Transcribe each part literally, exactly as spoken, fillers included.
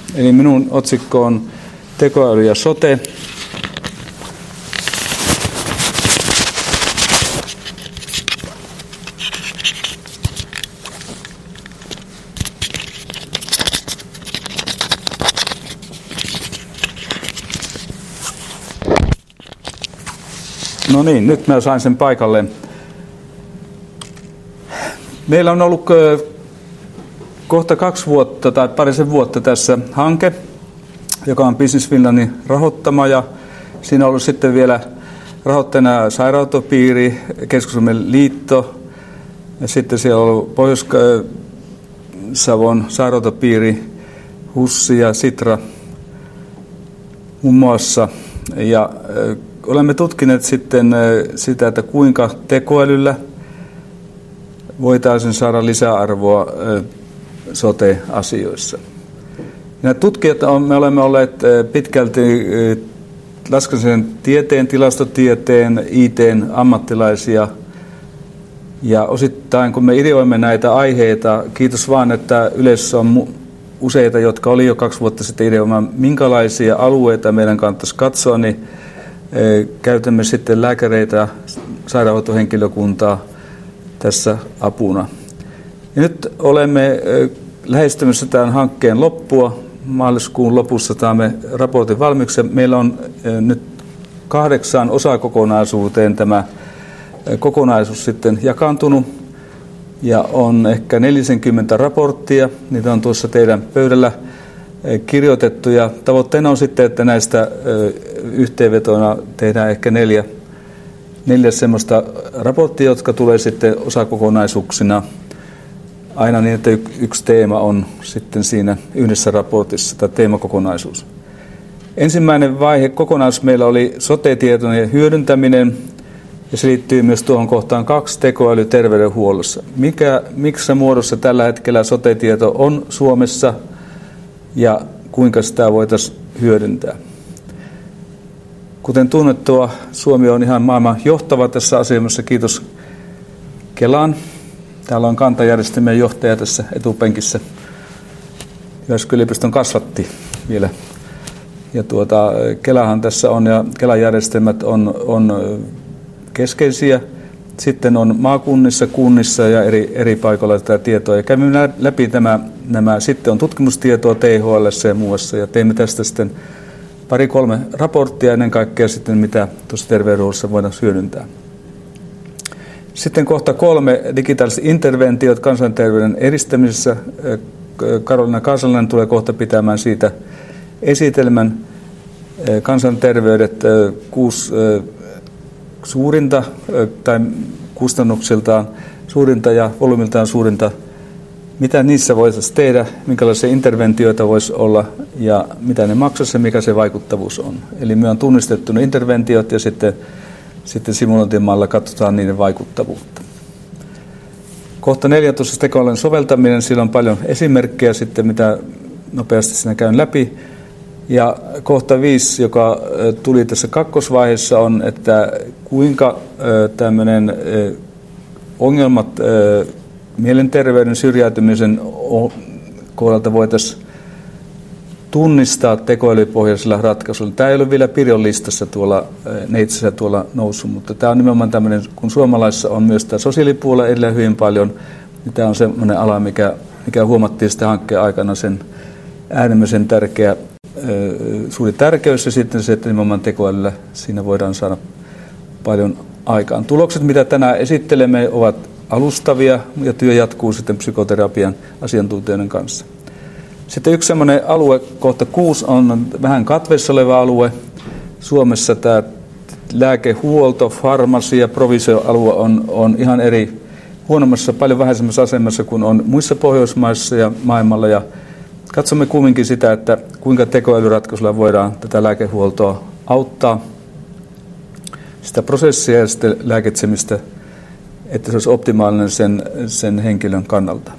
Eli minun otsikko on tekoäly ja sote. No niin, nyt mä sain sen paikalle. Meillä on ollut kohta kaksi vuotta tai parisen vuotta tässä hanke, joka on Business Finlandin rahoittama, ja siinä on ollut sitten vielä rahoittajana sairaanhoitopiiri, Keski-Suomen liitto, ja sitten siellä on ollut Pohjois-Savon sairaanhoitopiiri, H U S ja Sitra muun muassa. Ja olemme tutkineet sitten sitä, että kuinka tekoälyllä voitaisiin saada lisäarvoa sote-asioissa. Nämä tutkijat on, me olemme olleet pitkälti laskennallisen tieteen, tilastotieteen, I T:n ammattilaisia, ja osittain kun me ideoimme näitä aiheita, kiitos vaan, että yleisössä on useita, jotka oli jo kaksi vuotta sitten ideoimaan, minkälaisia alueita meidän kannattaisi katsoa, niin käytämme sitten lääkäreitä, sairaanhoitohenkilökuntaa tässä apuna. Ja nyt olemme lähestymässä tämän hankkeen loppua. Maaliskuun lopussa saamme raportin valmiiksi. Meillä on nyt kahdeksaan osakokonaisuuteen tämä kokonaisuus sitten jakaantunut. Ja on ehkä neljäkymmentä raporttia. Niitä on tuossa teidän pöydällä kirjoitettu. Ja tavoitteena on sitten, että näistä yhteenvetona tehdään ehkä neljä, neljä semmoista raporttia, jotka tulee sitten osakokonaisuuksina. Aina niin, että yksi teema on sitten siinä yhdessä raportissa, tai teemakokonaisuus. Ensimmäinen vaihe kokonaisuus meillä oli sote-tietojen hyödyntäminen, ja se liittyy myös tuohon kohtaan kaksi, tekoäly terveydenhuollossa. Mikä, missä muodossa tällä hetkellä sote-tieto on Suomessa, ja kuinka sitä voitaisiin hyödyntää. Kuten tunnettua, Suomi on ihan maailman johtava tässä asiassa, kiitos Kelan. Täällä on kantajärjestelmien johtaja tässä etupenkissä. Jyväskylän yliopiston kasvatti vielä. Ja tuota, Kelahan tässä on, ja Kelan järjestelmät on, on keskeisiä. Sitten on maakunnissa, kunnissa ja eri, eri paikoilla tätä tietoa. Ja käymme läpi tämä, nämä. Sitten on tutkimustietoa T H L:ssä ja muussa. Ja teimme tästä sitten pari kolme raporttia ennen kaikkea sitten, mitä tuossa terveydenhuollossa voidaan hyödyntää. Sitten kohta kolme, digitaaliset interventiot kansanterveyden edistämisessä. Karoliina Kaasalainen tulee kohta pitämään siitä esitelmän. Kansanterveydet, kuusi suurinta tai kustannuksiltaan suurinta ja volyymiltaan suurinta. Mitä niissä voitaisiin tehdä, minkälaisia interventioita voisi olla ja mitä ne maksaisi ja mikä se vaikuttavuus on. Eli me on tunnistettu ne interventiot ja sitten Sitten simulointimalla katsotaan niiden vaikuttavuutta. Kohta neljätoista tekoälyn soveltaminen. Siellä on paljon esimerkkejä sitten, mitä nopeasti siinä käyn läpi. Ja kohta viisi, joka tuli tässä kakkosvaiheessa, on, että kuinka tämmöinen ongelmat mielenterveyden syrjäytymisen kohdalta voitaisiin tunnistaa tekoälypohjaisella ratkaisulla. Tämä ei ole vielä Pirjon listassa tuolla Neitsissä tuolla noussut, mutta tämä on nimenomaan tämmöinen, kun suomalaisissa on myös tämä sosiaalipuolella edelleen hyvin paljon, niin tämä on semmoinen ala, mikä, mikä huomattiin sitten hankkeen aikana sen äärimmäisen tärkeä, suuri tärkeys, ja sitten se, että nimenomaan tekoälyllä siinä voidaan saada paljon aikaan. Tulokset, mitä tänään esittelemme, ovat alustavia, ja työ jatkuu sitten psykoterapian asiantuntijoiden kanssa. Sitten yksi semmoinen alue, kohta kuusi, on vähän katveessa oleva alue. Suomessa tämä lääkehuolto, farmasia, provisioalue on, on ihan eri, huonommassa, paljon vähäisemmässä asemassa kuin on muissa Pohjoismaissa ja maailmalla. Ja katsomme kumminkin sitä, että kuinka tekoälyratkaisulla voidaan tätä lääkehuoltoa auttaa, sitä prosessia ja sitten lääkitsemistä, että se olisi optimaalinen sen, sen henkilön kannalta.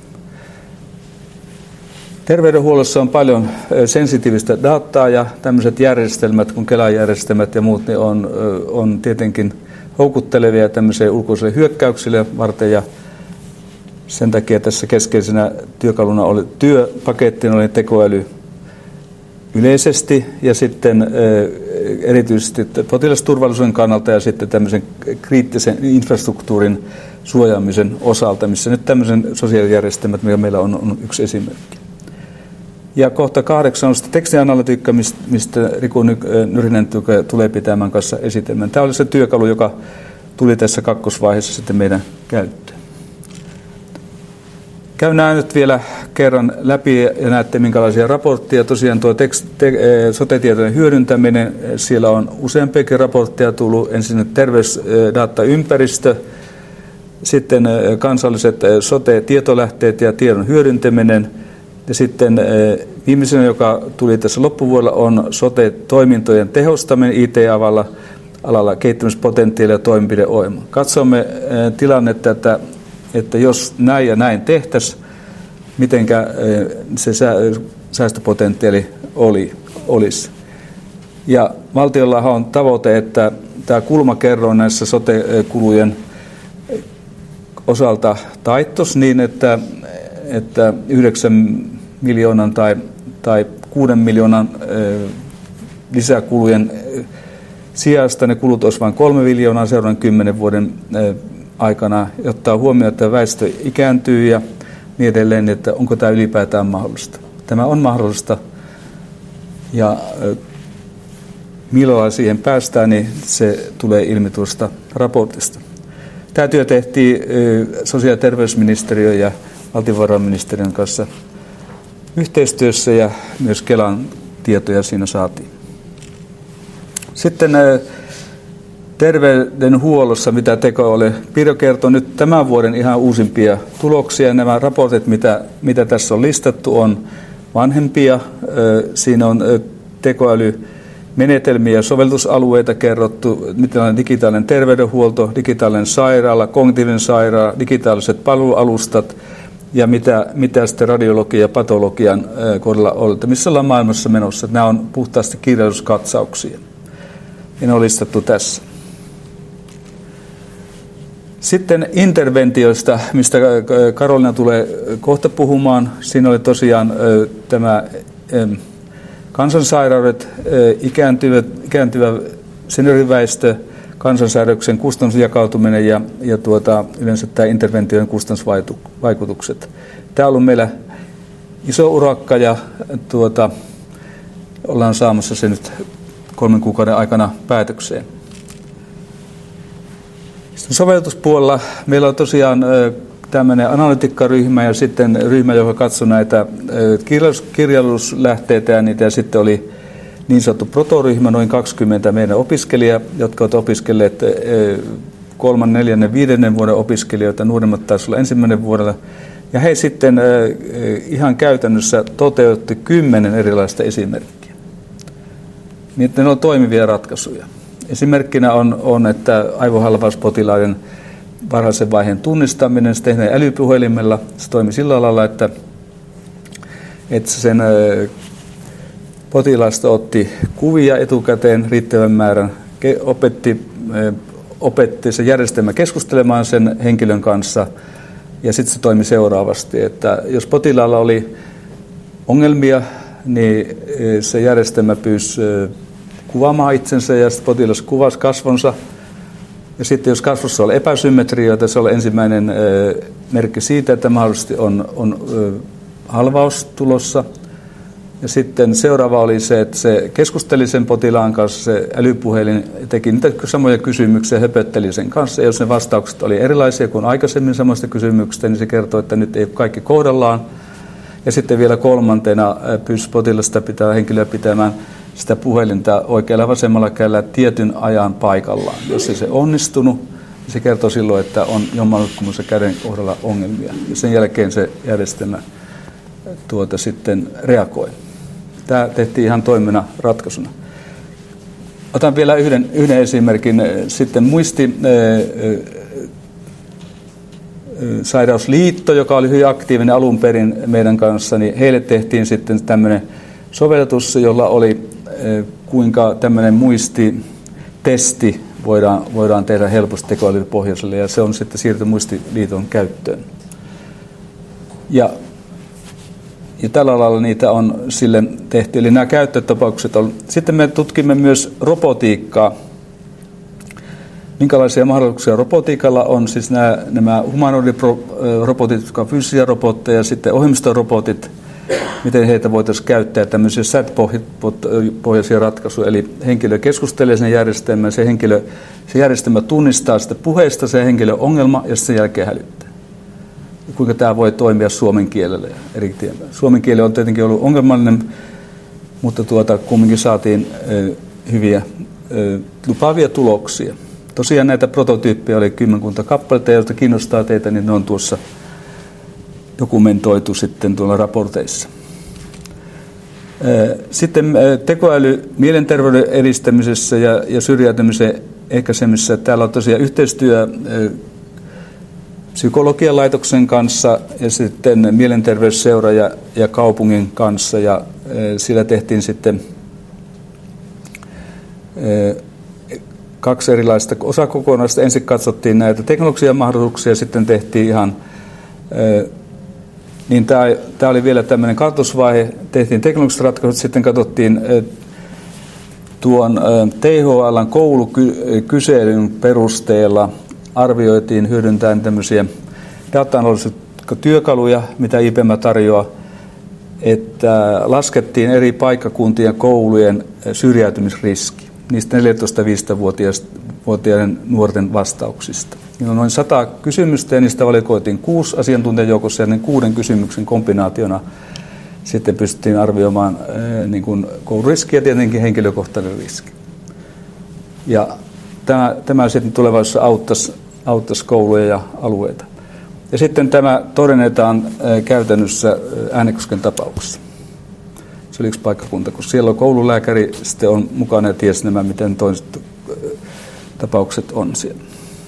Terveydenhuollossa on paljon sensitiivistä dataa, ja tämmöiset järjestelmät, kun Kelan järjestelmät ja muut, niin on, on tietenkin houkuttelevia tämmöisille ulkoisille hyökkäyksille varten, ja sen takia tässä keskeisenä työkaluna oli työpakettina oli tekoäly, yleisesti ja sitten erityisesti potilasturvallisuuden kannalta ja sitten tämmöisen kriittisen infrastruktuurin suojaamisen osalta, missä nyt tämmöisen sosiaalijärjestelmät, mikä meillä on, on yksi esimerkki. Ja kohta kahdeksan on sitten tekstianalytiikka, mistä Riku Nyrinen tulee pitämään kanssa esitelmän. Tämä oli se työkalu, joka tuli tässä kakkosvaiheessa sitten meidän käyttöön. Käyn nämä nyt vielä kerran läpi ja näette minkälaisia raportteja. Tosiaan tuo tekst, te, sote-tietojen hyödyntäminen, siellä on useampiakin raportteja tullut. Ensin terveysdataympäristö, sitten kansalliset sote-tietolähteet ja tiedon hyödyntäminen. Ja sitten viimeisenä, joka tuli tässä loppuvuodella, on sote-toimintojen tehostaminen I T-alalla, alalla kehittämispotentiaalia ja toimenpideohjelma. Katsomme tilannetta, että, että jos näin ja näin tehtäisiin, mitenkä se säästöpotentiaali oli, olisi. Ja valtiollahan on tavoite, että tämä kulmakerroin näissä sote-kulujen osalta taittoisi niin, että, että yhdeksän miljoonan tai, tai kuuden miljoonan lisäkulujen sijasta ne kulut olisi vain kolme miljoonaa seuraavan kymmenen vuoden aikana, jotta huomioon, että väestö ikääntyy ja niin edelleen, että onko tämä ylipäätään mahdollista. Tämä on mahdollista ja milloin siihen päästään, niin se tulee ilmi tuosta raportista. Tämä työ tehtiin sosiaali- ja terveysministeriön ja valtiovarainministeriön kanssa yhteistyössä ja myös Kelan tietoja siinä saatiin. Sitten terveydenhuollossa, mitä teko oli. Pirjo kertoi nyt tämän vuoden ihan uusimpia tuloksia. Nämä raportit, mitä, mitä tässä on listattu, on vanhempia. Siinä on tekoälymenetelmiä ja sovellusalueita kerrottu, mitä on digitaalinen terveydenhuolto, digitaalinen sairaala, kognitiivinen sairaala, digitaaliset palvelualustat ja mitä, mitä sitten radiologian ja patologian kohdalla on, missä ollaan maailmassa menossa. Nämä on puhtaasti kirjallisuuskatsauksia. Ja ne on listattu tässä. Sitten interventioista, mistä Karolina tulee kohta puhumaan. Siinä oli tosiaan tämä kansansairaudet, ikääntyvä, ikääntyvä senioriväestö, kansansairauksien kustannusjakautuminen ja, ja tuota, yleensä tämä interventioiden kustannusvaikutukset. Tämä on ollut meillä iso urakka ja tuota, ollaan saamassa se nyt kolmen kuukauden aikana päätökseen. Sitten sovelluspuolella meillä on tosiaan tämmöinen analytikkaryhmä ja sitten ryhmä, joka katsoi näitä kirjallisuuslähteitä ja niitä, ja sitten oli niin sanottu protoryhmä, noin kaksikymmentä meidän opiskelijaa, jotka ovat opiskelleet kolman, neljännen, viidennen vuoden opiskelijoita, nuoremmat taisi olla ensimmäinen vuodella. Ja he sitten ihan käytännössä toteutti kymmenen erilaista esimerkkiä. Niin, ne on toimivia ratkaisuja. Esimerkkinä on, on että aivohalvauspotilaiden varhaisen vaiheen tunnistaminen, se tehdään älypuhelimella. Se toimi sillä lailla, että, että sen potilaasta otti kuvia etukäteen riittävän määrän, opetti, opetti se järjestelmä keskustelemaan sen henkilön kanssa ja sitten se toimi seuraavasti, että jos potilaalla oli ongelmia, niin se järjestelmä pyysi kuvaamaan itsensä ja sitten potilas kuvasi kasvonsa. Ja sitten jos kasvossa oli epäsymmetrioita, se oli ensimmäinen merkki siitä, että mahdollisesti on, on halvaus tulossa. Ja sitten seuraava oli se, että se keskusteli sen potilaan kanssa, se älypuhelin teki niitä samoja kysymyksiä ja höpötteli sen kanssa. Ja jos ne vastaukset oli erilaisia kuin aikaisemmin samoista kysymyksistä, niin se kertoo, että nyt ei ole kaikki kohdallaan. Ja sitten vielä kolmantena pyysi potilasta pitää henkilöä pitämään sitä puhelinta oikealla vasemmalla kädellä tietyn ajan paikallaan. Jos ei se onnistunut, niin se kertoo silloin, että on jommalkumassa käden kohdalla ongelmia. Ja sen jälkeen se järjestelmä tuota sitten reagoi. Tämä tehtiin ihan toimena ratkaisuna. Otan vielä yhden, yhden esimerkin. Sitten muisti Sairausliitto, joka oli hyvin aktiivinen alun perin meidän kanssa, niin heille tehtiin sitten tämmöinen sovellutus, jolla oli kuinka tämmöinen muistitesti voidaan, voidaan tehdä helposti tekoälypohjaiselle, ja se on sitten siirtynyt Muistiliiton käyttöön. Ja ja tällä lailla niitä on sille tehty. Eli nämä käyttötapaukset on. Sitten me tutkimme myös robotiikkaa. Minkälaisia mahdollisuuksia robotiikalla on, siis nämä, nämä humanoidirobotit, jotka on fyysisiä robotteja, ja sitten ohjelmistorobotit, miten heitä voitaisiin käyttää tämmöisiä chatbot-pohjaisia ratkaisuja, eli henkilö keskustelee sen järjestelmän, se, henkilö, se järjestelmä tunnistaa sitä puheesta, se henkilön ongelma, ja sen jälkeen hälyttää. Ja kuinka tämä voi toimia suomen kielellä ja eri tiellä. Suomen kieli on tietenkin ollut ongelmallinen, mutta tuota, kumminkin saatiin ö, hyviä ö, lupaavia tuloksia. Tosiaan näitä prototyyppejä oli kymmenkunta kappaletta, joista kiinnostaa teitä, niin ne on tuossa dokumentoitu sitten tuolla raporteissa. Sitten tekoäly mielenterveyden edistämisessä ja, ja syrjäytymisen ehkäisemisessä. Täällä on tosiaan yhteistyö psykologian laitoksen kanssa ja sitten mielenterveysseura ja, ja kaupungin kanssa. Ja sillä tehtiin sitten kaksi erilaista osakokonaista. Ensin katsottiin näitä teknologisia mahdollisuuksia, sitten tehtiin ihan, niin tämä, tämä oli vielä tämmöinen kartoitusvaihe, tehtiin teknologiset ratkaisut, sitten katsottiin tuon T H L:n koulukyselyn perusteella, arvioitiin hyödyntäen tämmöisiä data-analyyttisiä työkaluja, mitä I P M tarjoaa, että laskettiin eri paikkakuntien koulujen syrjäytymisriski niistä neljätoista-viisitoista-vuotiaiden nuorten vastauksista. Niillä on noin sata kysymystä ja niistä valikoitiin kuusi asiantuntijajoukossa ja ne kuuden kysymyksen kombinaationa sitten pystyttiin arvioimaan äh, niin kuin kouluriski ja tietenkin henkilökohtainen riski. Ja tämä, tämä sitten tulevaisuudessa auttaisi, auttaisi kouluja ja alueita. Ja sitten tämä todennetaan äh, käytännössä Äänekosken tapauksessa. Se oli yksi paikkakunta, kun siellä on koululääkäri, sitten on mukana ja tiesi nämä, miten toiset tapaukset on siellä.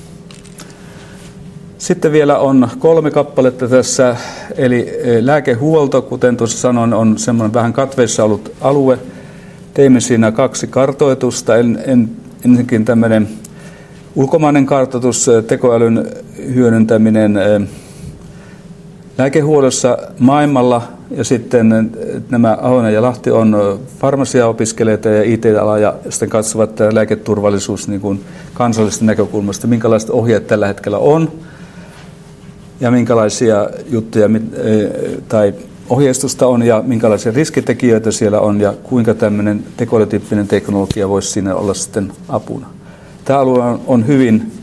Sitten vielä on kolme kappaletta tässä, eli lääkehuolto, kuten tuossa sanoin, on semmoinen vähän katveissa ollut alue. Teimme siinä kaksi kartoitusta, en, en, ensinnäkin tämmöinen ulkomainen kartoitus, tekoälyn hyödyntäminen lääkehuollossa maailmalla, ja sitten nämä Ahonen ja Lahti on farmasiaopiskelijoita ja I T-ala, ja sitten katsovat tämä lääketurvallisuus niin kuin kansallisesta näkökulmasta, minkälaiset ohjeet tällä hetkellä on, ja minkälaisia juttuja tai ohjeistusta on, ja minkälaisia riskitekijöitä siellä on, ja kuinka tämmöinen tekoälytyyppinen teknologia voisi siinä olla sitten apuna. Tämä alue on hyvin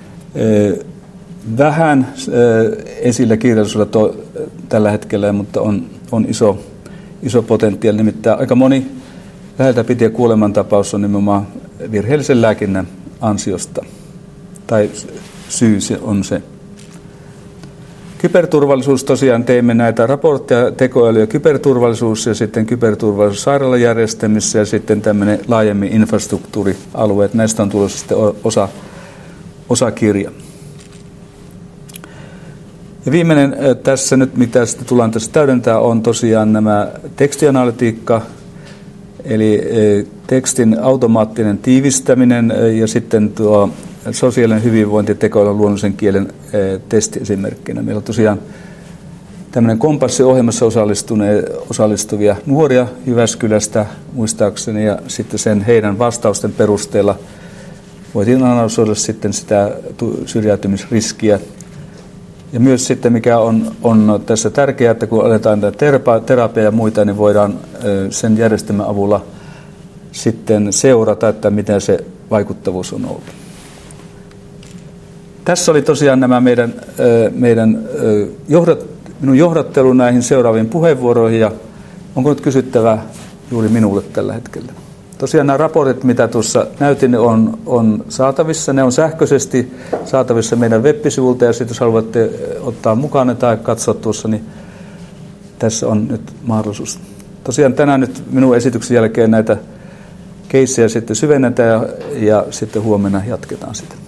vähän esillä kirjallisuudella to, tällä hetkellä, mutta on, on iso, iso potentiaali. Nimittäin aika moni läheltä piti kuolemantapaus on nimenomaan virheellisen lääkinnän ansiosta, tai syy se on se. Kyberturvallisuus, tosiaan teimme näitä raportteja, tekoäly ja kyberturvallisuus ja sitten kyberturvallisuus sairaalajärjestelmissä ja sitten tämmöinen laajemmin infrastruktuurialueet. Näistä on tulossa sitten osa, osakirja. Ja viimeinen tässä nyt, mitä sitten tullaan tässä täydentää, on tosiaan nämä tekstianalytiikka, eli tekstin automaattinen tiivistäminen ja sitten tuo sosiaalinen hyvinvointi tekoälyn luonnollisen kielen testiesimerkkinä. Meillä on tosiaan tämmöinen kompassiohjelmassa osallistuvia nuoria Jyväskylästä muistaakseni, ja sitten sen heidän vastausten perusteella voitiin analysoida sitten sitä syrjäytymisriskiä. Ja myös sitten, mikä on, on tässä tärkeää, että kun aletaan terapia ja muita, niin voidaan sen järjestelmän avulla sitten seurata, että mitä se vaikuttavuus on ollut. Tässä oli tosiaan nämä meidän, meidän johdat, minun johdattelu näihin seuraaviin puheenvuoroihin, ja onko nyt kysyttävää juuri minulle tällä hetkellä? Tosiaan nämä raportit, mitä tuossa näytin, on, on saatavissa. Ne on sähköisesti saatavissa meidän web-sivulta, ja sitten jos haluatte ottaa mukana tai katsoa tuossa, niin tässä on nyt mahdollisuus. Tosiaan tänään nyt minun esityksen jälkeen näitä keissejä sitten syvennetään, ja, ja sitten huomenna jatketaan sitä.